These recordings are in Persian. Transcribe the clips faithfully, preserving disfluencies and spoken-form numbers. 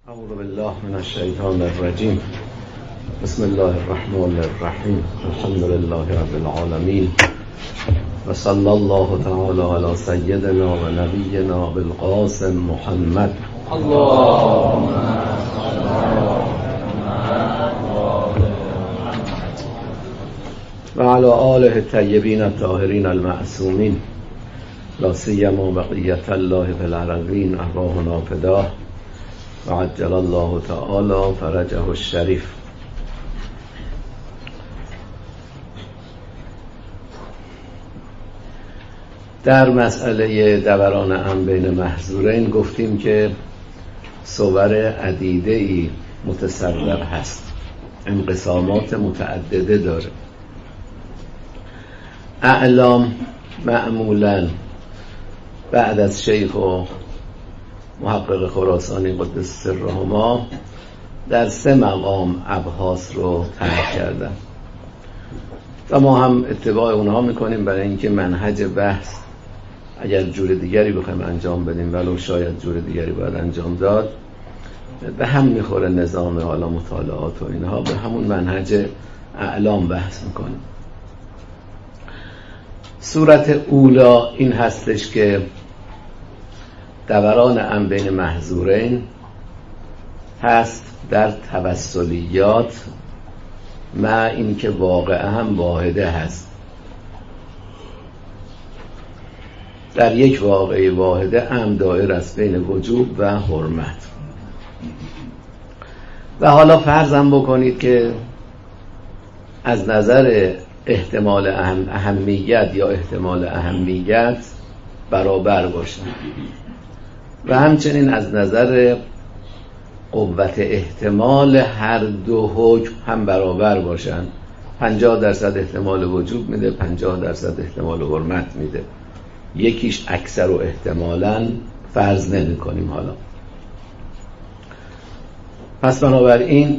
اعوذ بالله من الشیطان الرجیم. بسم الله الرحمن الرحیم. الحمد لله رب العالمین و صلی الله تعالی علی سیدنا و نبینا بالقاسم محمد. اللهم و علی آله الطیبین الطاهرین المعصومین لا سیما بقیة الله فی الارضین ارواحنا فداه و عجل الله تعالی فرجه الشریف. در مسئله دوران امر بین محظورین گفتیم که صور عدیده‌ای متصور هست، انقسامات متعدده داره. اعلام معمولاً بعد از شیخ و محقق خراسانی قدس سرهما در سه مقام ابحاث رو طرح کردن و ما هم اتباع اونها میکنیم برای اینکه منهج بحث اگر جور دیگری بخوایم انجام بدیم ولو شاید جور دیگری باید انجام داد به هم میخوره نظام حالا مطالعات و اینها، به همون منهج اعلام بحث میکنیم. صورت اولا این هستش که دوران امر بین محظورین هست در توسلیات، مع اینکه واقعا هم واحده هست. در یک واقعه واحده امر دایر است بین وجوب و حرمت. و حالا فرضم بکنید که از نظر احتمال اهم اهمیت یا احتمال اهمیت برابر باشن و همچنین از نظر قوت احتمال هر دو حکم هم برابر باشن. پنجاه درصد احتمال وجوب میده، پنجاه درصد احتمال حرمت میده. یکیش اکثر و احتمالاً فرض نمی کنیم حالا. پس بنابراین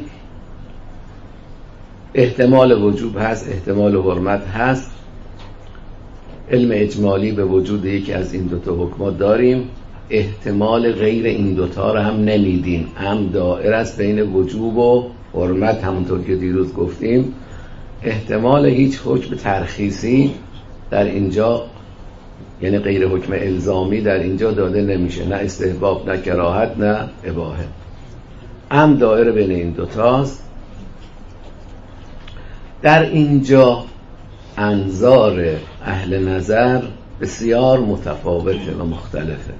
احتمال وجوب هست، احتمال حرمت هست. علم اجمالی به وجود یکی از این دوتا حکمات داریم. احتمال غیر این دوتا رو هم نمیدیم. هم دائر است بین وجوب و حرمت، همونطور که دیروز گفتیم. احتمال هیچ حکم ترخیصی در اینجا، یعنی غیر حکم الزامی در اینجا داده نمیشه، نه استحباب نه کراهت نه اباحه. هم دائر بین این دوتاست. در اینجا انظار اهل نظر بسیار متفاوته و مختلفه.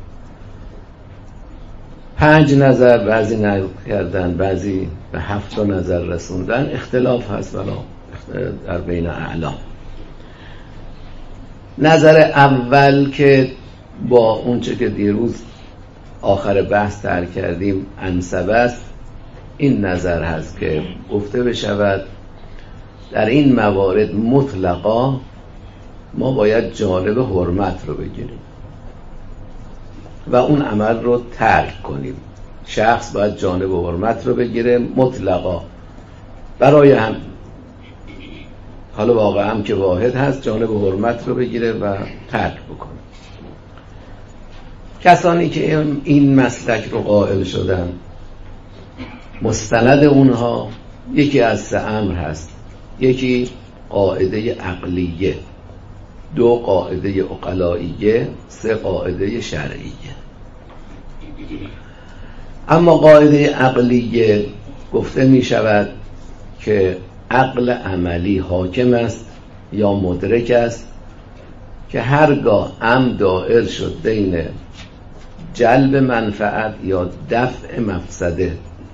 پنج نظر بعضی نقل کردن، بعضی به هفت نظر رسوندن. اختلاف هست ولی در بین اعلام. نظر اول که با اونچه که دیروز آخر بحث طرح کردیم انسب است، این نظر هست که گفته بشود در این موارد مطلقا ما باید جانب حرمت رو بگیریم و اون عمل رو ترک کنیم. شخص باید جانب حرمت رو بگیره مطلقا، برای هم حالا واقعا هم که واحد هست جانب حرمت رو بگیره و ترک بکنه. کسانی که این مسلک رو قائل شدن مستند اونها یکی از سه امر هست. یکی قاعده عقلیه، دو قاعده عقلائیه، سه قاعده شرعیه. اما قاعده عقلیه گفته می شود که عقل عملی حاکم است یا مدرک است که هرگاه امر دائر شد بین جلب منفعت یا دفع مفسده،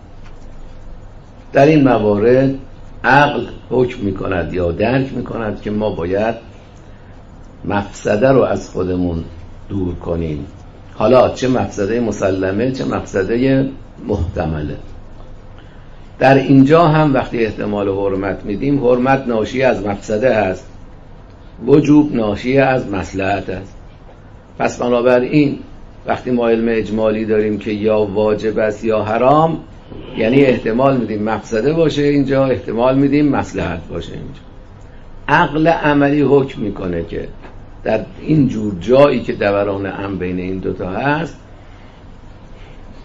در این موارد عقل حکم می کند یا درک می کند که ما باید مفسده رو از خودمون دور کنیم. حالا چه مفسده مسلمه چه مفسده محتمله. در اینجا هم وقتی احتمال حرمت میدیم، حرمت ناشی از مفسده هست، وجوب ناشی از مصلحت است. پس بنابراین وقتی ما علم اجمالی داریم که یا واجب است یا حرام، یعنی احتمال میدیم مفسده باشه اینجا، احتمال میدیم مصلحت باشه اینجا. عقل عملی حکم میکنه که در این جور جایی که دوران امر بین این دوتا هست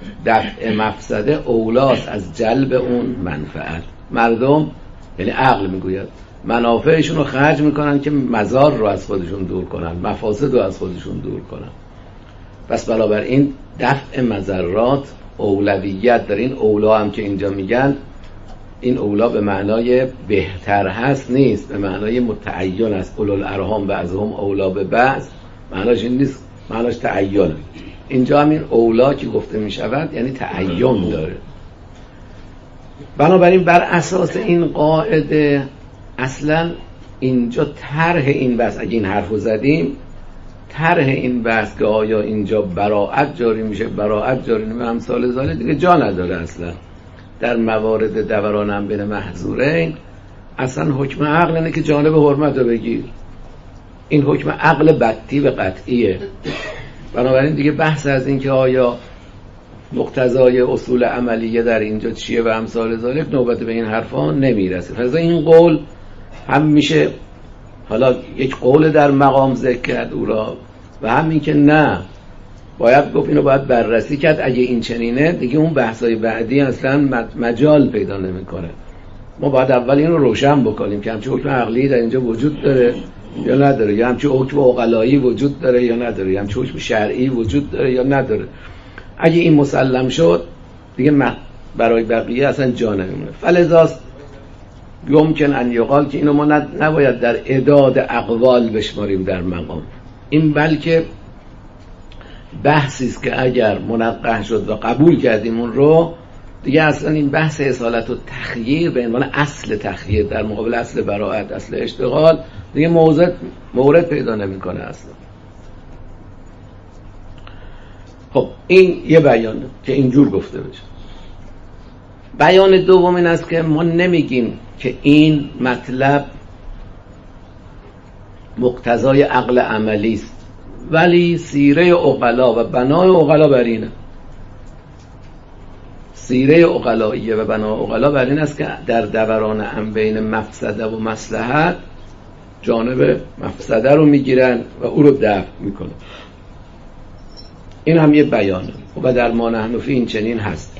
دفع مفسده اولاست از جلب اون منفعت. مردم یعنی عقل میگوید منافعشون رو خرج میکنن که مضار رو از خودشون دور کنن، مفاسد رو از خودشون دور کنن. پس بنابراین دفع مضرات اولویت داره. این اولا هم که اینجا میگن، این اولا به معنای بهتر هست نیست، به معنای متعین است. اولو الارحام بعضهم اولا به بعض، معناش این نیست، معناش تعین. اینجا هم این اولا که گفته میشود یعنی تعین داره. بنابراین بر اساس این قاعده اصلا اینجا طرح این بحث، اگه این حرفو زدیم، طرح این بحث که آیا اینجا براءت جاری میشه، براءت جاری نمیشه، امثال ذالک دیگه جا نداره. اصلا در موارد دوران هم بین محظورین اصلا حکم عقل اینه که جانب حرمت رو بگیر. این حکم عقل بطی و قطعیه. بنابراین دیگه بحث از این که آیا مقتضای اصول عملیه در اینجا چیه و امثال ذالک نوبت به این حرفا نمیرسه. پس این قول هم میشه حالا یک قول در مقام ذکر کرد او را، و هم این که نه باید گفت اینو باید بررسی کرد. اگه این چنینه دیگه اون بحثای بعدی اصلا مجال پیدا نمیکنه. ما باید اول این رو روشن بکنیم که همچه حکم عقلی در اینجا وجود داره یا نداره، یا همچه حکم عقلایی وجود داره یا نداره، یا همچه حکم شرعی وجود داره یا نداره. اگه این مسلم شد دیگه برای بقیه اصلا جا نمیمونه. فلذاست یمکن ان یقال که اینو ما نباید در اعداد اقوال بشماریم در مقام این، بلکه بحثی است که اگر منقح شد و قبول کردیم اون رو، دیگه اصلا این بحث اصالت و تخییر به عنوان اصل تخییر در مقابل اصل براءت، اصل اشتغال، دیگه موضوع مورد پیدا نمیکنه اصلا. خب این یه بیانه که اینجور گفته بشه. بیان دوم این است که ما نمیگیم که این مطلب مقتضای عقل عملی است، ولی سیره عقلا و بنای عقلا بر اینه. سیره عقلاییه و بنای عقلا بر این است که در دوران هم بین مفسده و مصلحت جانب مفسده رو میگیرن و او رو دفع میکنن. این هم یه بیانه و در ما نحن فی این چنین هستش.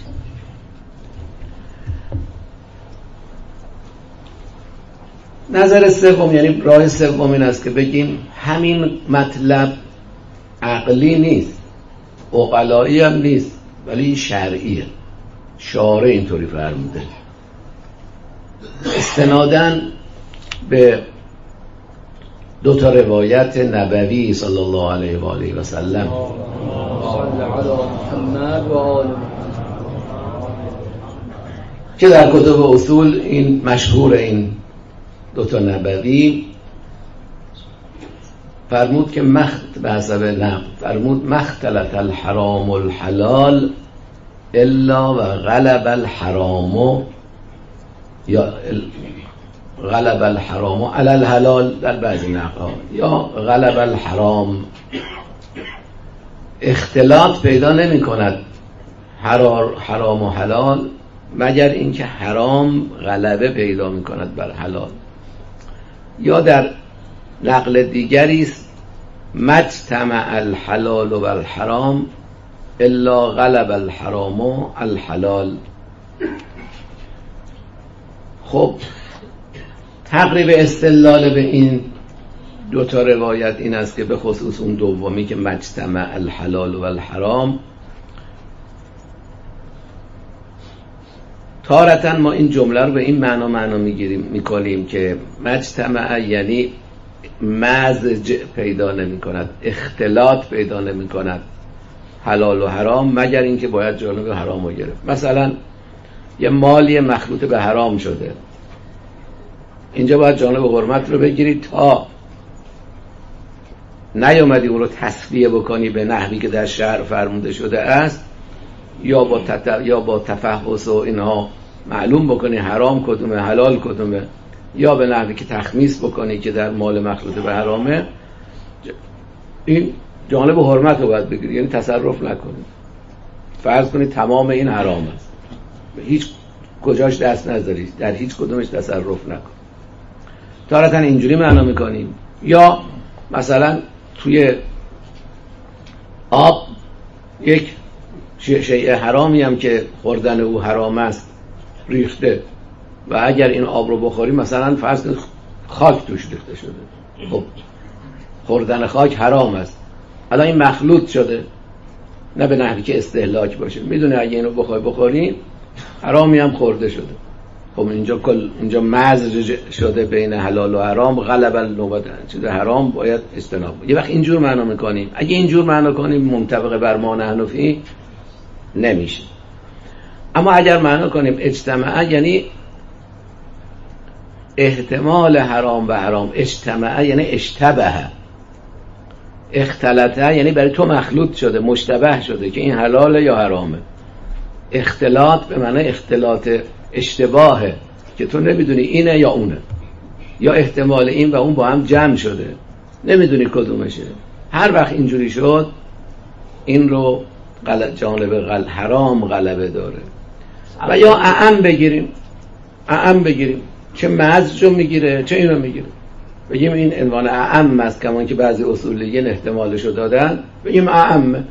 نظر سوم یعنی راه سوم این است که بگیم همین مطلب عقلی نیست، عقلایی هم نیست، ولی شرعیه. شارع اینطوری فرموده استناداً به دو تا روایت نبوی صلی الله علیه و آله و سلم که در کتب اصول این مشهور، این دو تا نبوی فرمود که مخت به حسب نقل فرمود مختلط الحرام الحلال الا و غلب الحرام یا غلب الحرام علی الحلال در بعضی نقل یا غلب الحرام. اختلاط پیدا نمی کند حرام و حلال مگر اینکه حرام غلبه پیدا می کند بر حلال. یا در نقل دیگری است مجتمع الحلال و الحرام الا غلب الحرام و الحلال. خب تقریب استدلال به این دو تا روایت این است که به خصوص اون دومی که مجتمع الحلال و الحرام، تارتاً ما این جمله رو به این معنا معنا میگیریم میکنیم که مجتمع یعنی مزج پیدا نمی کند، اختلاط پیدا نمی کند حلال و حرام، مگر اینکه باید جانب حرام رو گرفت. مثلا یه مالی مخلوط به حرام شده، اینجا باید جانب حرمت رو بگیری تا نیامدی اون رو تصفیه بکنی به نحوی که در شرع فرموده شده است، یا با تت... یا با تفحص و اینها معلوم بکنی حرام کدومه حلال کدومه، یا به نحوی که تخمیس بکنی که در مال مخلوط به حرامه. این جانب حرمت رو باید بگیری، یعنی تصرف نکنی. فرض کنی تمام این حرام است، هیچ کجاش دست نذاری، در هیچ کدومش تصرف نکن. تارتاً اینجوری معنا میکنیم. یا مثلا توی آب یک شیء حرامی هم که خوردن او حرام است ریخته و اگر این آب رو بخوری مثلا فرض خاک توش ریخته شده، خب خوردن خاک حرام است. حالا این مخلوط شده، نه به نحوی که استهلاک باشه، میدونه اگه اینو بخوای بخوری حرامی هم خورده شده. خب اینجا کل اینجا مزج شده بین حلال و حرام، غلب النوبت چیز حرام باید اجتناب. یه وقت اینجور معنا میکنیم، اگه اینجور معنا کنیم منطبق بر ما نحن فیه نمیشه. اما اگر معنا کنیم اجتماع، یعنی احتمال حرام و حرام، اجتماع یعنی اشتبه، اختلطه یعنی برای تو مخلوط شده، مشتبه شده که این حلاله یا حرامه. اختلاط به معنی اختلاط اشتباهه که تو نمیدونی اینه یا اونه، یا احتمال این و اون با هم جمع شده نمیدونی کدومشه. هر وقت اینجوری شد این رو غلط جانب غل... حرام غلبه داره. و یا اعم بگیریم، اعم بگیریم چه مزج رو میگیره چه اینو میگیره، بگیم این عنوان اعم است، کمان که بعضی اصولیین احتمالش رو دادن، بگیم اعم.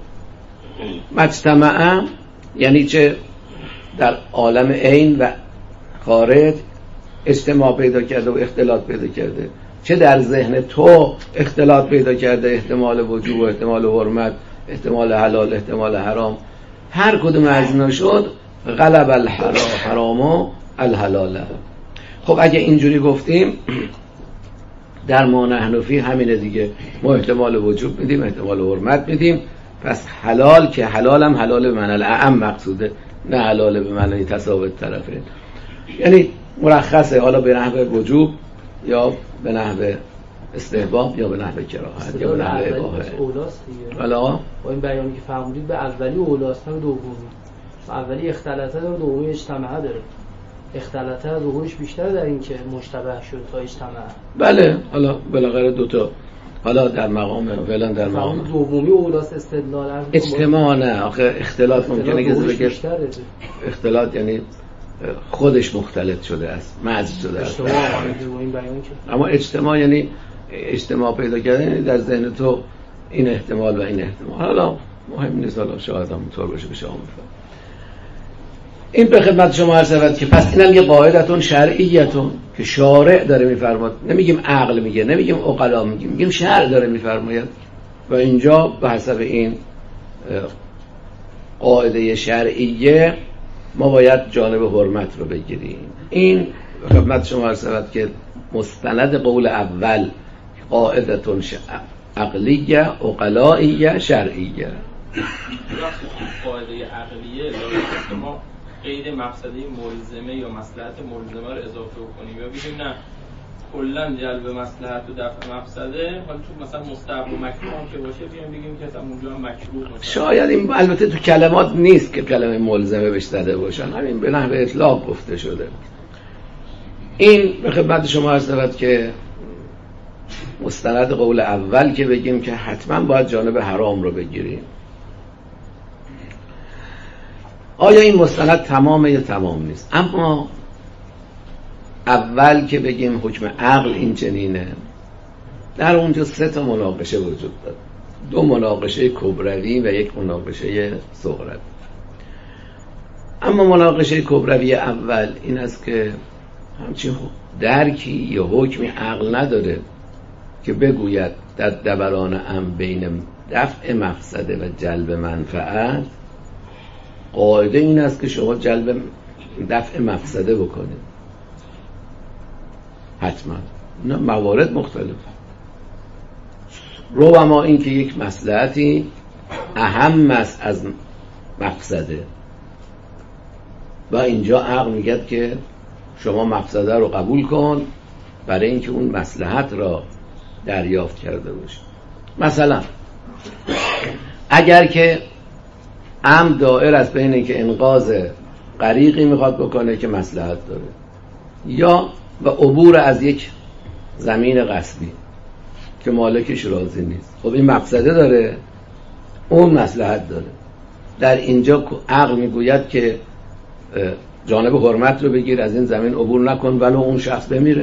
مجتمع یعنی چه در عالم عین و خارج اجتماع پیدا کرده و اختلاط پیدا کرده، چه در ذهن تو اختلاط پیدا کرده، احتمال وجوب و احتمال حرمت، احتمال حلال، احتمال حرام، هر کدوم از اینا شد غلب الحرام و الحلال. خب اگه اینجوری گفتیم در ما نحن فیه همینه دیگه، ما احتمال وجوب میدیم، احتمال حرمت میدیم، پس حلال که حلال هم حلال به معنی الاعم مقصوده، نه حلال به معنی تساوت طرفین. یعنی مرخصه، حالا به نحو وجوب یا به نحو استحباب یا به نحو کراهت یا به نحو اباحه. حالا با این بیانی که فرمودید به اولی اولاست نه دومی. اولی اختلاطه داره، دومی اجتماعه داره. اختلاطه ظهورش بیشتر در این که مشتبه شد تا اجتماع. بله، حالا بالاخره دو تا، حالا در مقام فعلا در مقام دومی اولاست استدلال اجتماع نه، آخه اختلاط ممکنه که بگه اختلاط یعنی خودش مختلط شده است، مزج شده است. اما اجتماع یعنی اجتماع پیدا کردن، یعنی در ذهن تو این احتمال و این احتمال. حالا مهم نیست، حالا شاید هم طور باشه به شما میفهم. این به خدمت شما عرض شود که پس اینم یه قاعدتون شرعیتون که شارع داره میفرماد، نمیگیم عقل میگه، نمیگیم عقلا میگیم، میگیم شرع داره میفرماید. و اینجا به حسب این قاعده شرعیه ما باید جانب حرمت رو بگیریم. این به خدمت شما عرض شود که مستند قول اول قاعدتون عقلیه، عقلائیه، شرعیه. قاعده عقلیه ما قید مقصدی ملزمه یا مصلحت ملزمه رو اضافه کنیم یا بگیم نه کلا جلب مصلحت و دفع مقصده، حالا تو مثلا مستحب و مکروه که باشه بیایم بگیم که مثلا اونجا هم مکروه مثلا. شاید این البته تو کلمات نیست که کلمه ملزمه بهش زده باشن، همین به نحو اطلاق گفته شده. این به خدمت شما عرض شود که مستند قول اول که بگیم که حتما باید جانب حرام رو بگیریم. آیا این مستند تمامه یا تمام نیست؟ اما اول که بگیم حکم عقل این چنینه، در اونجا سه تا مناقشه وجود داد، دو مناقشه کبروی و یک مناقشه صغروی. اما مناقشه کبروی اول این است که همچین درکی یا حکمی عقل نداره که بگوید در دوران ام بین دفع مفسده و جلب منفعت قاعده این است که شما جلب دفع مفسده بکنید. حتما نه، موارد مختلف. ربما این که یک مصلحتی اهم است از مفسده و اینجا عقل میگه که شما مفسده رو قبول کن برای اینکه اون مصلحت را دریافت کرده باشی. مثلا اگر که ام دائر است بین اینکه انقاذ غریقی میخواد بکنه که مصلحت داره یا و عبور از یک زمین غصبی که مالکش راضی نیست، خب این مفسده داره، اون مصلحت داره. در اینجا عقل میگوید که جانب حرمت رو بگیر، از این زمین عبور نکن ولو اون شخص بمیره.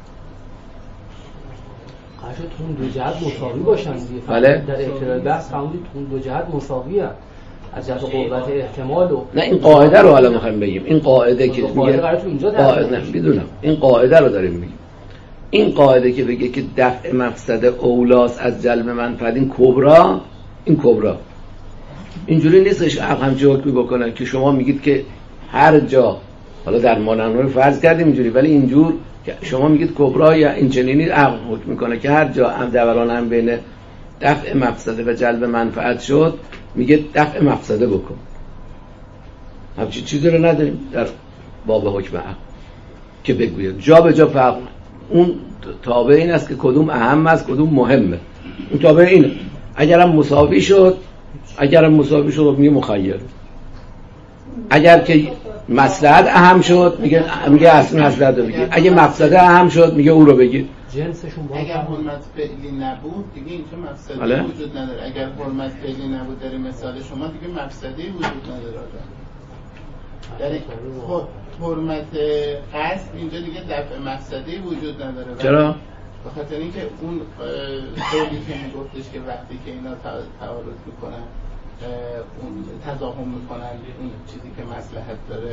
قراره تو اون دو جهت مساوی باشن دیگه. بله؟ در ابتدای بحث فهمیدید تو اون دو جهت مساویه. از جهت قوت احتمال و نه این قاعده رو حالا میخوایم بگیم. این قاعده که میگه قاعده نه میدونم این قاعده رو داریم میگیم. این قاعده که بگه که دفع مفسده اولاست از جلب منفعت، این کبرا، این کبرا اینجوری نیستش عقل همچه حکمی بکنن که شما میگید که هر جا، حالا در مانند فرض کردیم اینجوری، ولی اینجور که شما میگید کبرا یا این چنینی عقل حکم میکنه که هر جا هم دوران هم بین دفع مفسده و جلب منفعت شد میگه دفع مفسده بکن. همچین چیزی رو نداریم در باب حکم عقل که بگوید جا به جا فرق. اون تابع این است که کدوم اهم است کدوم مهمه. اون تابع اینه. اگرم مساوی شد اگرم مساوی شد میگه مخیر. اگر که مصلحت اهم شد میگه میگه اصل مصلحت رو بگیر. اگه مفسده اهم شد میگه او رو بگیر. جنسشون با اگر حرمت فعلی نبود دیگه اینجا مفسده بله؟ وجود نداره. اگر حرمت فعلی نبود در مثال شما دیگه مفسده وجود نداره. در حرمت قصد اینجا دیگه دفع مفسده وجود نداره. چرا؟ به خاطر اینکه اون قولی که میگفتش که وقتی که اینا تعارض میکنن اون تضاهم میکنن اون چیزی که مصلحت داره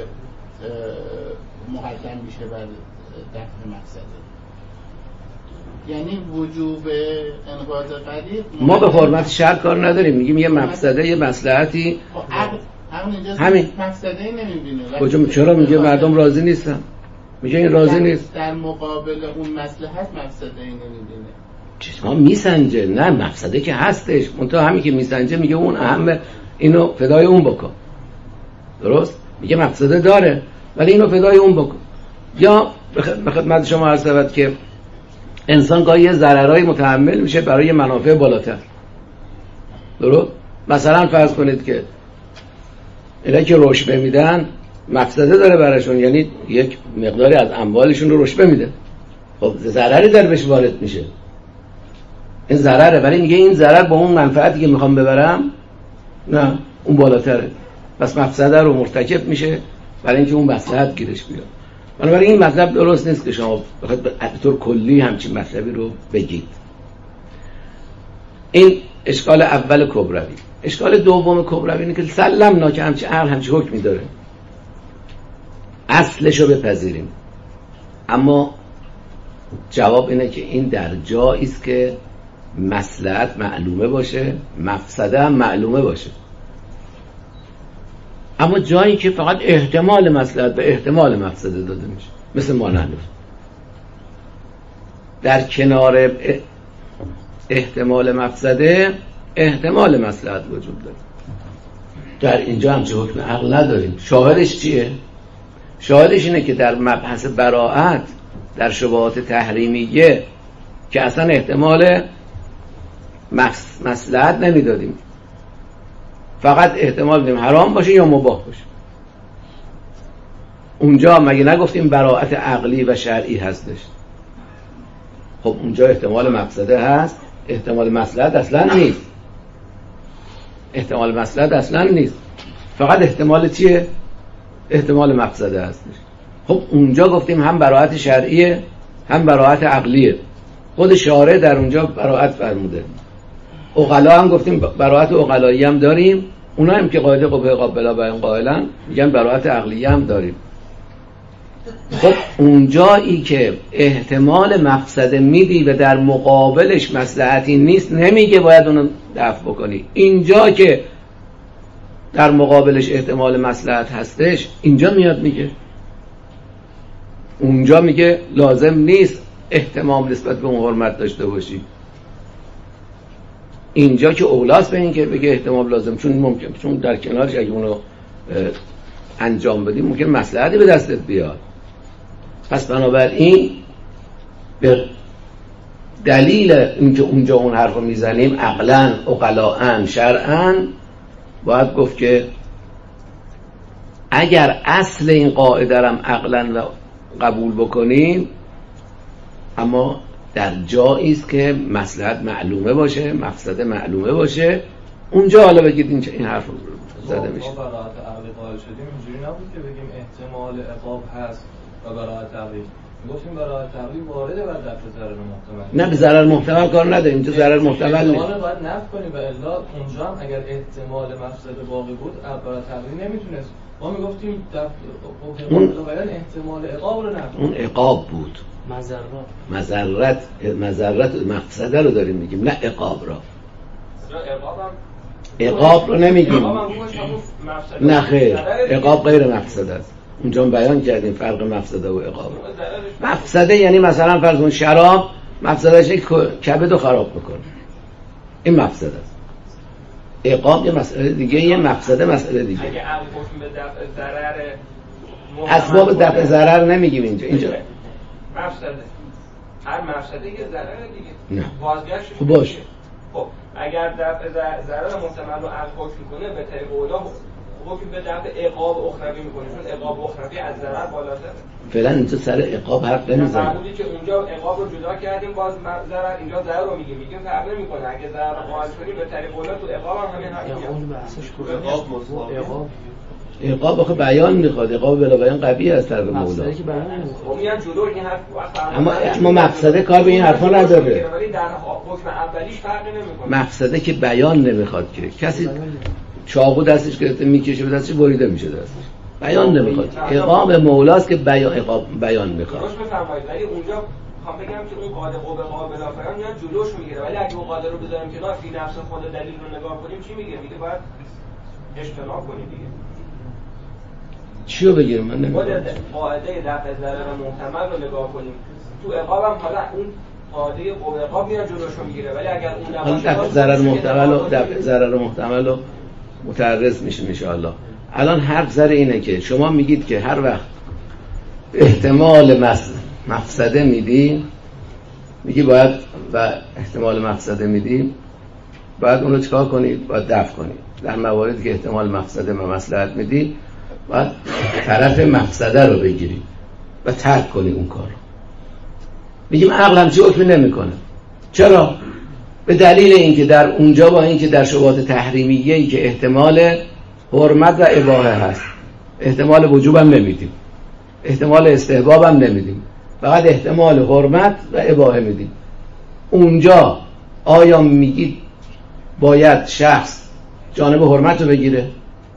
مقدم میشه بر دفع مفسده. یعنی وجوب انقاض قریب ما به حرمت شرع کار نداریم. میگیم یه مفسده یه مصلحتی همین مفسده ای نمیبینه. کجا چرا میگه مردم راضی نیستن؟ میگه این راضی نیست. در مقابل اون مصلحت مفسده ای نمیبینه. چشما میسنجه. نه مفسده که هستش، منتها همین که میسنجه میگه اون اهمه، اینو فدای اون بکن. درست؟ میگه مفسده داره ولی اینو فدای اون بکن. یا به خدمت شما عرض شود که انسان گاهی یه ضررایی متحمل میشه برای منافع بالاتر. درست؟ مثلا فرض کنید که اینا که رشوه میدن مفسده داره براشون، یعنی یک مقداری از اموالشون رو رشوه میده. خب ضرری در بهش وارد میشه، این ضرره، ولی میگه این ضرر با اون منفعتی که میخوام ببرم نه اون بالاتره، پس مفسده رو مرتکب میشه برای اینکه اون مصلحت گیرش بیاد. بنابراین این مطلب درست نیست که شما بخواید به طور کلی همچین مطلبی رو بگید. این اشکال اول کبروی. اشکال دوم کبروی اینه که سلمنا که همچین عقل همچین حکمی داره، اصلش رو بپذیریم، اما جواب اینه که این در جایی است که مصلحت معلومه باشه، مفسده هم معلومه باشه. اما جایی که فقط احتمال مصلحت به احتمال مفسده داده میشه، مثل مانند در کنار احتمال مفسده احتمال مصلحت وجود داره. در اینجا همچه حکم عقل نداریم. شاهدش چیه؟ شاهدش اینه که در مبحث براءت در شبهات تحریمیه که اصلا احتمال مصلحت نمیدادیم، فقط احتمال بدیم حرام باشه یا مباح باشه. اونجا مگه نگفتیم براءت عقلی و شرعی هستش؟ خب اونجا احتمال مفسده هست، احتمال مصلحت اصلا نیست. احتمال مصلحت اصلا نیست، فقط احتمال چیه؟ احتمال مفسده هستش. خب اونجا گفتیم هم براءت شرعیه هم براءت عقلیه. خود شارع در اونجا براءت فرموده. عقلا هم گفتیم براءت عقلایی هم داریم، اونا هم که قاعده قبه قابلا به این قائلن میگن براءت عقلیه هم داریم. خب اونجایی که احتمال مفسده میدی و در مقابلش مصلحتی نیست نمیگه باید اونو دفع بکنی. اینجا که در مقابلش احتمال مصلحت هستش اینجا میاد میگه، اونجا میگه لازم نیست احتمام نسبت به اون حرمت داشته باشی. اینجا که اولاست به این که بگه احتمام لازم، چون ممکن چون در کنارش اگه اونو انجام بدیم ممکن مصلحتی به دستت بیاد. پس بنابراین به دلیل اینکه اونجا اون حرف رو میزنیم عقلاً، عقلاً، شرعاً، باید گفت که اگر اصل این قاعده رم عقلاً قبول بکنیم، اما در جایی است که مصلحت معلومه باشه، مفسده معلومه باشه، اونجا حالا بگید این, این حرف رو زده میشه. ما براءت عقلی قائل شدیم اینجوری نبود که بگیم احتمال عقاب هست و براءت عقلی، گفتیم برای تحویل وارد بر دفع ضرر محتمل. نه به ضرر محتمل کار نداریم، اینجا ضرر محتمل نیست. احتمال باید نفی کنیم و الا اونجا هم اگر احتمال مفسده باقی بود برای تحویل نمیتونست. ما میگفتیم دفع اون بیان احتمال عقاب رو نفی. اون عقاب بود. مضرات. مضرت مضرت مفسده رو داریم میگیم، نه عقاب را. عقاب رو نمیگیم. نه خیر، عقاب غیر مفسده است. اونجا بیان کردیم فرق مفسده و عقاب. مفسده یعنی مثلا فرض کن شراب مفسدهش کبد رو خراب میکنه، این مفسده است. عقاب یه مسئله دیگه، یه مفسده مسئله دیگه. اگه عقل حکم به دفع ضرر اسباب دفع ضرر نمیگیم اینجا. اینجا مفسده، هر مفسده یه ضرر دیگه. نه بازگشتش خب باشه. خب اگر دفع ضرر محتمل رو عقل حکم کنه به طریق اولا حکم به دفع عقاب اخروی میکنه، چون عقاب اخروی از ضرر بالاتره. فعلا اینجا سر عقاب حرف نمیزنیم. معمولی که اونجا عقاب رو جدا کردیم، باز ضرر اینجا ضرر رو میگیم، میگیم فرق نمیکنه. اگه ضرر قائل کنیم به طریق اولا تو عقاب هم همین حرف میگیم. عقاب عقاب عقاب آخه بیان میخواد، عقاب بلا بیان قوی است در مولا. مفسده که بیان نمیخواد. میان جلو این حرف اما اما مفسده کار به این حرفا نداره. ولی در حکم اولیش فرقی نمیکنه. مفسده که بیان نمیخواد که کسی چاقو دستش گرفته میکشه به دستش بریده میشه دستش. بیان نمیخواد. عقاب مولاست که بیان عقاب بیان میخواد. درست بفرمایید، ولی اونجا میخوام بگم که اون قاعده قوه قابل افعال میاد جلوش میگیره، ولی اگه اون قاعده رو بذاریم کنار فی نفس خود دلیل رو نگاه کنیم چی میگه؟ میگه باید اجتناب کنیم دیگه. چی رو بگیریم؟ من نمیدونم. قاعده دفع ضرر محتمل رو نگاه کنیم. تو عقاب هم حالا اون قاعده قوه عقاب میاد جلوش رو میگیره، ولی اگر اون نباشه دفع ضرر محتمل و دفع ضرر محتمل رو متعرض میشیم ان شاء الله. الان حرف سر اینه که شما میگید که هر وقت احتمال مفسده میدی، میگی باید و احتمال مفسده میدی باید اون رو چکار کنید؟ باید دفع کنید. در مواردی که احتمال مفسده و مصلحت میدی باید طرف مفسده رو بگیری و ترک کنی اون کار رو. میگیم عقل همچی حکمی نمیکنه. چرا؟ به دلیل اینکه در اونجا با اینکه در شبهات تحریمیه‌ای که احتمال حرمت و اباحه هست، احتمال وجوب هم نمیدیم، احتمال استحباب هم نمیدیم، فقط احتمال حرمت و اباحه میدیم. اونجا آیا میگید باید شخص جانب حرمت رو بگیره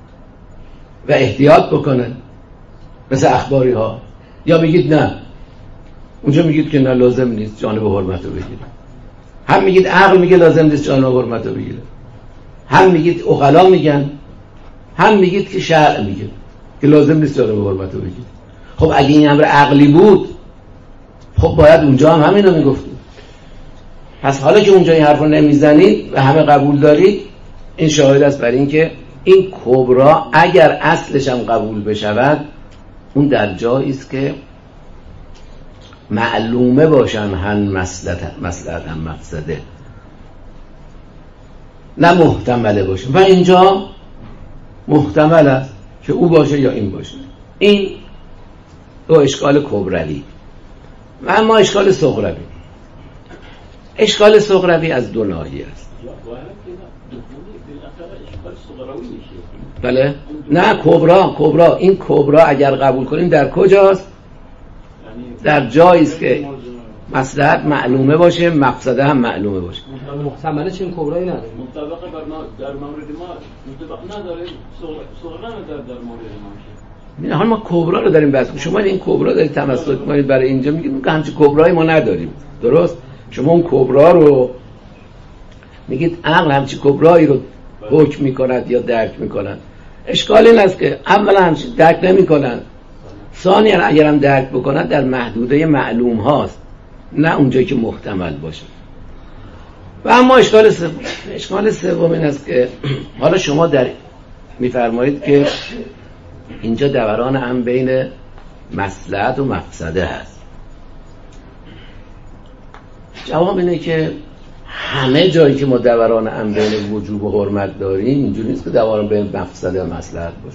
و احتیاط بکنه مثل اخباری ها، یا میگید نه؟ اونجا میگید که نه لازم نیست جانب حرمت رو بگیره. هم میگید عقل میگه لازم نیست جانب حرمت رو بگیره، هم میگید عقلا میگن، هم میگید که شرع میگه که لازم نیست جانب حرمت رو بگیره. خب اگه این امر عقلی بود خب باید اونجا هم همین رو میگفتید. پس حالا که اونجا این حرف رو نمیزنید و همه قبول دارید، این شاهد است بر این که این کبرا اگر اصلش هم قبول بشود اون در جایی است که معلومه باشن هم مصلحت مصلحت هم مفسده، نه محتمله باشه. و اینجا محتمل است که او باشه یا این باشه. این دو اشکال کبروی. و اما اشکال صغروی، اشکال صغروی از دو ناحیه است. بله؟ نه کبرا، کبرا این کبرا اگر قبول کنیم در کجاست؟ در جایی است که مصلحت معلومه باشه، مفسده هم معلومه باشه. محتمله چنین کبرایی نداره. مطابق در مورد ما مطابق نداره، صغرا در در مورد ما. نه، حالا ما کبرا رو داریم بحث می‌کنیم. شما این کبرا دارید تمسک می‌کنید برای اینجا، میگید که همچین کبرایی ما نداریم. درست؟ شما اون کبرا رو میگید عقل همچین کبرایی رو حکم می‌کند یا درک می‌کند. اشکال این است که اولا همچین درک نمی‌کنند، ثانیاً اگر هم درک بکنند در محدوده معلوم هاست، نه اونجایی که محتمل باشه. و اما اشکال سوم، اشکال سوم این است که حالا شما در می‌فرمایید که اینجا دوران هم بین مصلحت و مفسده هست. جواب اینه که همه جایی که ما دوران هم بین وجوب و حرمت داریم اینجوری نیست که دوران بین مفسده و مصلحت باشه.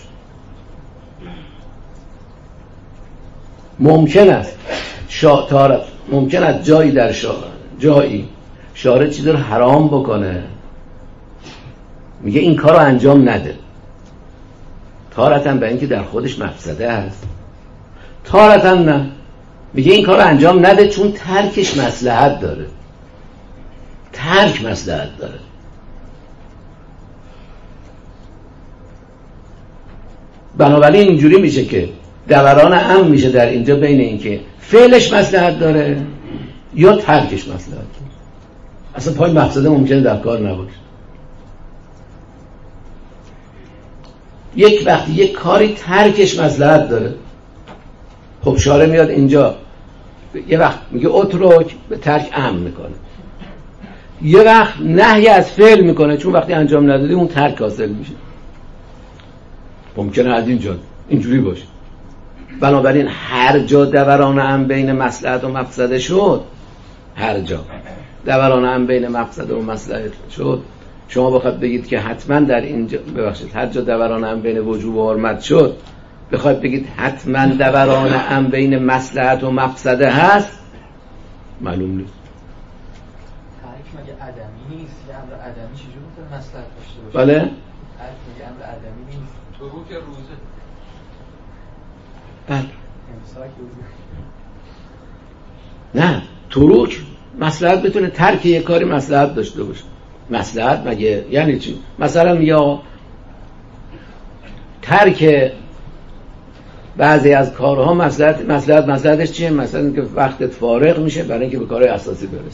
ممکن است شاطر ممکن است جایی در شارع جایی شارع چیزی رو حرام بکنه، میگه این کار رو انجام نده، تارتاً به اینکه در خودش مفسده است، تارتاً نه، میگه این کار رو انجام نده چون ترکش مصلحت داره. ترک مصلحت داره. بنابراین اینجوری میشه که دوران امر میشه در اینجا بین این که فعلش مصلحت داره یا ترکش مصلحت داره. اصلا پای مقصده ممکنه در کار نباشه. یک وقتی یک کاری ترکش مصلحت داره، خب شارع میاد اینجا یه وقت میگه اترک، به ترک امر میکنه، یه وقت نهی از فعل میکنه چون وقتی انجام ندادی اون ترک حاصل میشه. ممکنه از اینجا اینجوری باشه. بنابراین هر جا دوران امر بین مصلحت و مفسده شد، هر جا دوران امر بین مفسده و مصلحت شد، شما بخواید بگید که حتما در اینجا، ببخشید، هر جا دوران امر بین وجوب و حرمت شد، بخواید بگید حتما دوران امر بین مصلحت و مفسده هست، معلوم نیست. ترک مگه عدمی نیست؟ یه امر عدمی چجوری میتونه مصلحت داشته باشه؟ بله؟ ترک مگه امر عدمی نیست؟ تروک روزه. بله. امساک روزه. نه، تروک مصلحت بتونه ترک یه کاری مصلحت داشته باشه. مصلحت مگه یعنی چی؟ مثلا یا ترک بعضی از کارها مصلحت مصلحت مصلحتش چیه؟ مثلا اینکه وقتت فارغ میشه برای اینکه به کارهای اساسی برسی.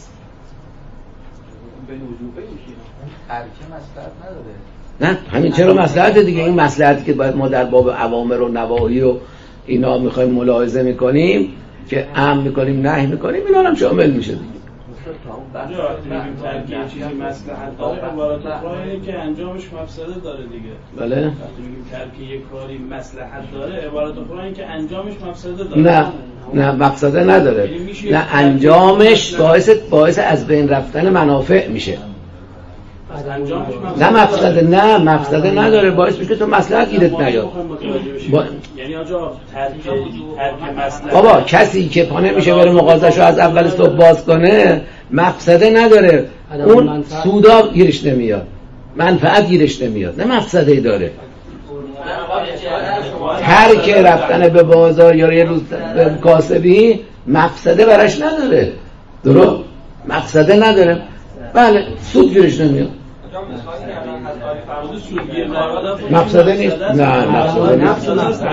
به وجوبه میشه. ترک مصلحت نداره. نه همین چرا مصلحت دیگه. این مصلحتی که باید ما در باب اوامر و نواهی و اینا میخوایم ملاحظه میکنیم که امر میکنیم نهی میکنیم، اینا هم شامل میشه دیگه. ترک یه چیزی مصلحت داره، عبارت اخرى که انجامش مفسده داره دیگه. بله. وقتی میگیم ترک یک کاری مصلحت داره، عبارت اخرى که انجامش مفسده داره. نه نه مفسده نداره. نه انجامش باعث باعث از بین رفتن منافع میشه. نه مفسده نه مفسده نداره، باعث میشه تو مصلحت گیرت نیاد. با... یعنی آجا ترک ترک مصلحت. بابا کسی که پا نمیشه بره مغازه‌شو از اول صبح باز کنه مفسده نداره، اون سودا گیرش نمیاد، منفعت گیرش نمیاد، نه مفسده داره. ترک رفتن به بازار یا یه روز به کاسبی مفسده براش نداره، درست؟ مفسده نداره. بله سود گیرش نمیاد. مفسده نیست. نه مفسده نیست.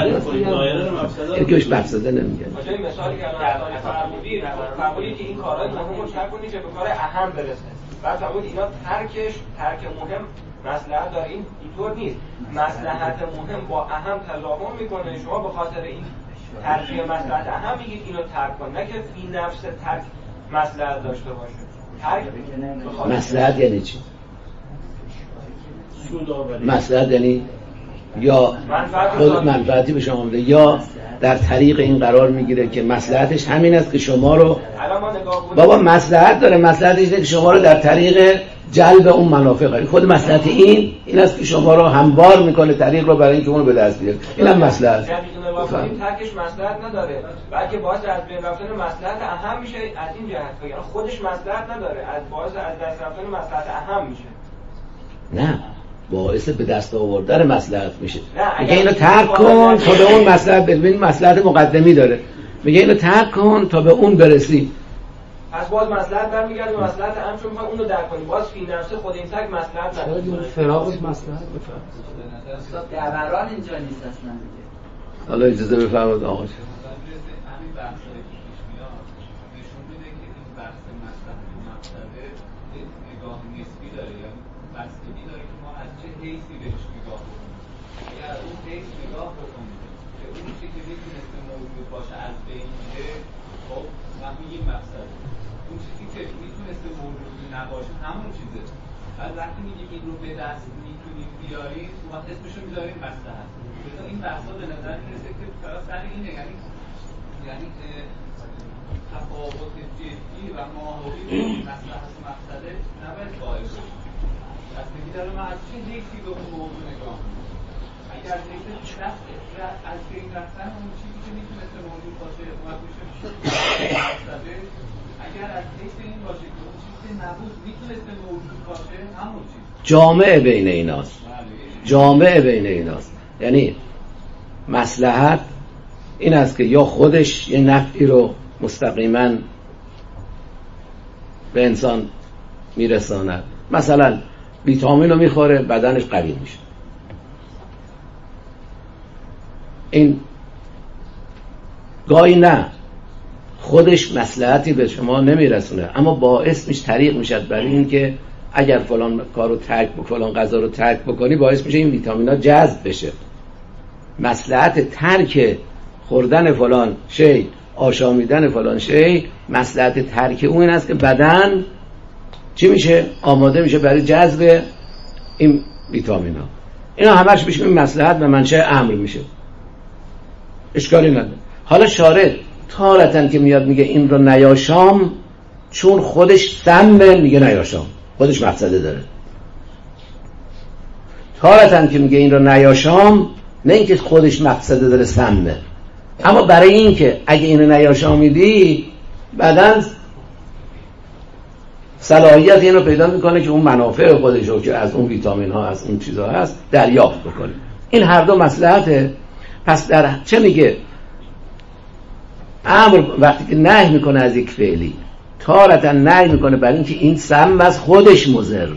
یکیش مفسده نمیگه. مثالی که الان فرمودید فرمودید که این کارهای مهم رو ترک کنید که به کار اهم برسه. بعد فرمودید اینا ترکش ترک مهم مصلحت داره. این اینطور نیست. مصلحت مهم با اهم تضامن میکنه. شما به خاطر این ترک مصلحت اهم میگید اینو ترک کن، نه که فی نفس ترک مصلحت داشته باشه. مصلحت یعنی چی؟ مصلحت یعنی یا خود منفعتی به شما میده یا در طریق این قرار میگیره که مصلحتش همین است که شما رو، بابا مصلحت داره، مصلحتش اینه که شما رو در طریق جلب اون منافع قرار. خود مصلحت این این است که شما رو هموار میکنه طریق رو برای اینکه اون رو به دست بیاره. اینم مصلحت. این ترکش مصلحت نداره، بلکه باعث از بین رفتن مصلحت اهم میشه. از این جهت یعنی خودش مصلحت نداره، از باعث از دست رفتن مصلحت اهم میشه. نه باعث به دست آوردن مصلحت میشه. میگه اینو ترک کن تا به اون مصلحت ببین، مصلحت مقدمی داره، میگه اینو ترک کن تا به اون برسی. پس باز مصلحت برمیگرده به مصلحت اهم، چون میخواد اونو درک کنیم. باز فی نفسه خود این ترک مصلحت نداره. شاید فراغ مصلحت بفهم. دوران اینجا نیست اصلا دیگه. حالا اجازه بفرمایید آقا. وقتی میگیم این رو به دست میتونیم بیاریم اون وقت اسمشو میذاریم مصلحت. مثلا این بحثا به نظر میرسه که فقط سر اینه، یعنی یعنی تفاوت جدی و ماهوی بین مصلحت و مفسده نباید قائل باشیم. پس میگی داره من از چه حیثی به اون موضوع نگاه میکنم؟ اگر از حیث از بین رفتن اون چیزی که میتونسته موجود باشه اومد میشه مفسده، اگر از حیث این باشه که اون چیزی که نبود میتونسته موجود باشه همون چیز. جامعه بین ایناست. جامعه بین ایناست. یعنی مصلحت این است که یا خودش یه نفعی رو مستقیما به انسان میرساند. مثلا ویتامین رو میخوره بدنش قوی میشه. این گاهی نه خودش مصلحتی به شما نمیرسونه، اما باعث میشه، طریق میشه برای این که اگر فلان کارو ترک بکنی، فلان غذا رو ترک بکنی، باعث میشه این ویتامینا جذب بشه. مصلحت ترک خوردن فلان شی، آشامیدن فلان شی، مصلحت ترک اون این است که بدن چی میشه؟ آماده میشه برای جذب این ویتامینا. اینا همش میشه این مصلحت و منشأ امر میشه، اشکالی نداره. حالا شارع تارتن که میاد میگه این رو نیاشام، چون خودش سمه میگه نیاشام، خودش مقصده داره. تارتن که میگه این رو نیاشام، نه اینکه خودش مقصده داره سمه، اما برای این که اگه اینو نیاشامیدی بدن صلاحیت اینو پیدا میکنه که اون منافع خودش رو که از اون ویتامین ها از اون چیزها هست دریافت بکنه. این هر دو مصلحته. پس در چه میگه؟ امر وقتی که نهی میکنه از یک فعلی، تارتا نهی میکنه برای اینکه این سم از خودش مضره،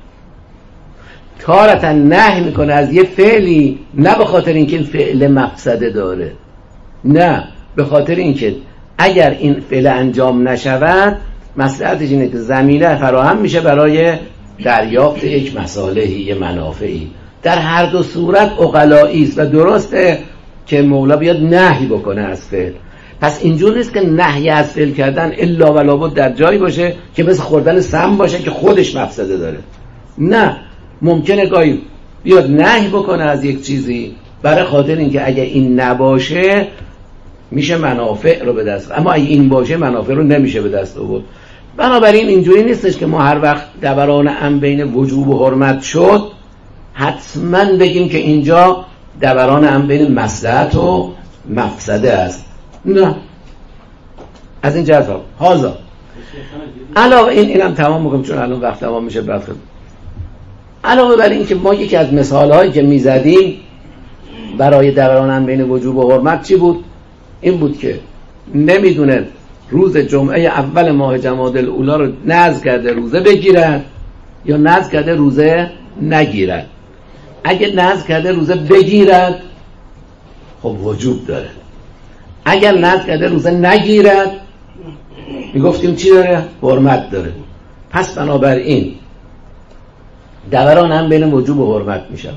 تارتا نهی میکنه از یه فعلی نه به خاطر اینکه این فعل مقصده داره، نه به خاطر اینکه اگر این فعل انجام نشود مصلحتش اینه که زمینه فراهم میشه برای دریافت یک مصالحی، یه منافعی. در هر دو صورت عقلایی است و درسته که مولا بیاد نهی بکنه از فعل. پس اینجور نیست که نهی از فعل کردن الا و لابد در جایی باشه که مثل خوردن سم باشه که خودش مفسده داره. نه، ممکنه گاهی بیاد نهی بکنه از یک چیزی برای خاطر اینکه اگه این نباشه میشه منافع رو به دست، اما اگه این باشه منافع رو نمیشه به دست آورد. بنابراین اینجوری نیستش که ما هر وقت دوران ام بین وجوب و حرمت شد حتما بگیم که اینجا دوران ام بین مصلحت و مفسده است. نه، از این جهت هازا علاوه این اینم تمام میکنم چون الان وقت تمام میشه. بعد علاوه بر این که ما یکی از مثال هایی که میزدیم برای دوران ام بین وجوب و حرمت چی بود؟ این بود که نمیدونه روز جمعه اول ماه جمادی الاولی رو نذر کرده روزه بگیرد یا نذر کرده روزه نگیرد. اگه نذر کرده روزه بگیرد خب وجوب داره، اگر نذر کرده روزه نگیرد میگفتیم چی داره؟ حرمت داره. پس بنابراین دوران هم بین وجوب و حرمت میشود.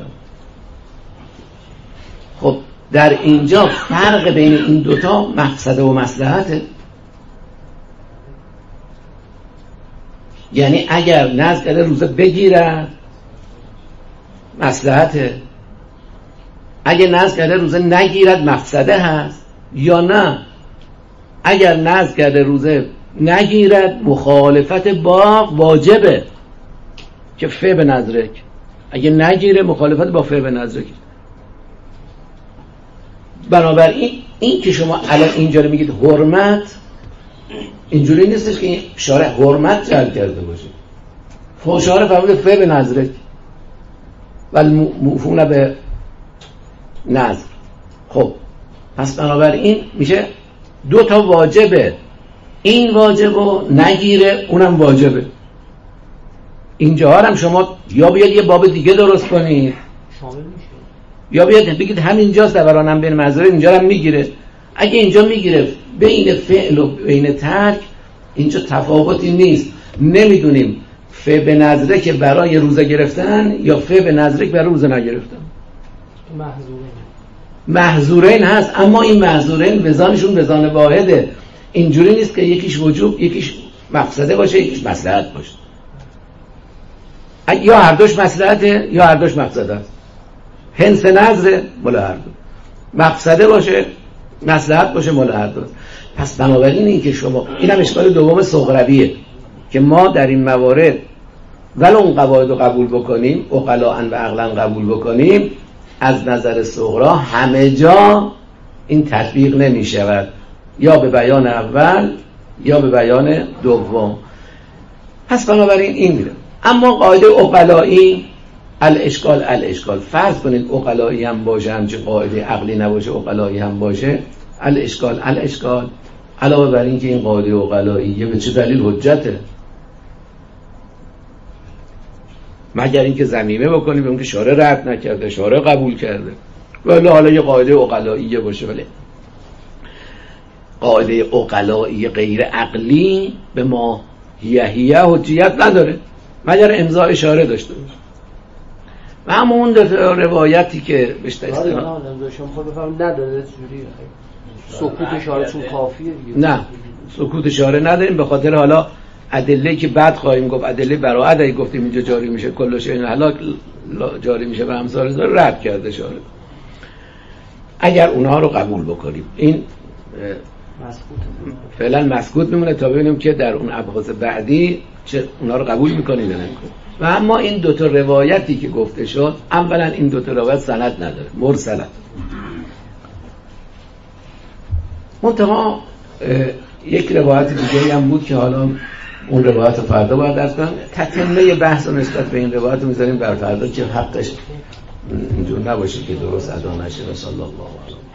خب در اینجا فرق بین این دوتا مفسده و مصلحته. یعنی اگر نذر کرده روزه بگیرد مصلحته، اگر نذر کرده روزه نگیرد مفسده هست، یا نه اگر نذر کرده روزه نگیرد مخالفت با واجبه که فعل به نذرک، اگه نگیره مخالفت با فعل به نذرک. بنابراین این که شما الان اینجا رو میگید حرمت، اینجوری نیستش که شارع حرمت جعل کرده باشه. شارع فرموده فعل به نذرک ولی موفون به نذر. خب پس بنابراین میشه دو تا واجبه، این واجبو نگیره اونم واجبه. اینجا هم شما یا بیاد یه باب دیگه درست کنید یا بیاد بگید همینجاست دورانم بین مذارت، اینجا هم میگیره. اگه اینجا میگیره بین فعل و بین ترک اینجا تفاوتی نیست، نمیدونیم فعل به نظره که برای روزه گرفتن یا فعل به نظره که برای روزه نگرفتن. محظورین محظورین هست، اما این محظورین وزانشون وزان واحده. اینجوری نیست که یکیش وجوب یکیش مفسده باشه یکیش مصلحت باشه. یا هر دوش مصلحته یا هر دوش مفسده است. هنس نظر مال هر دو، مفسده باشه مصلحت باشه مال هر دو. پس بنابراین این که شما، این هم اشکال دوم صغرویه که ما در این موارد ولو اون قواعد رو قبول بکنیم، عقلاً و عقلاً قبول بکنیم، از نظر صغرا همه جا این تطبیق نمی شود، یا به بیان اول یا به بیان دوم. پس بنابراین این میره. اما قاعده عقلایی الاشکال الاشکال، فرض کنید عقلایی هم باشه همچه قاعده عقلی نباشه عقلایی هم باشه، الاشکال الاشکال علاوه بر این که این قاعده عقلائیه به چه دلیل حجته؟ مگر اینکه ضمیمه بکنیم به اون که شارع رد نکرده، شارع قبول کرده، ولی حالا یه قاعده عقلائیه باشه. ولی قاعده عقلایی غیر عقلی به ما هیه حجیت نداره مگر امضای شارع داشته باشه. و اما اون دو روایتی که بهش استناد نداره، سکوت شارع چون کافیه دیگه. نه سکوت شارع نداریم، به خاطر حالا ادله که بعد خواهیم گفت، ادله براءت اگه گفتیم اینجا جاری میشه کل شیء هلاک جاری میشه و امثال ذالک رد کرده شارع. اگر اونها رو قبول بکنیم این فعلا مسکوت میمونه تا ببینیم که در اون ابحاث بعدی چه اونها رو قبول میکنیم یا نمیکنیم. و اما این دو تا روایتی که گفته شد، اولا این دو تا روایت سند نداره، مرسله. منتها یک روایت دیگه هم بود که حالا اون روایت فردا باید درس کنم. تتمه بحث و نسبت به این روایت رو میذاریم بر فردا که حقش اینجور نباشه که درست ادا نشه. صلی الله علیه و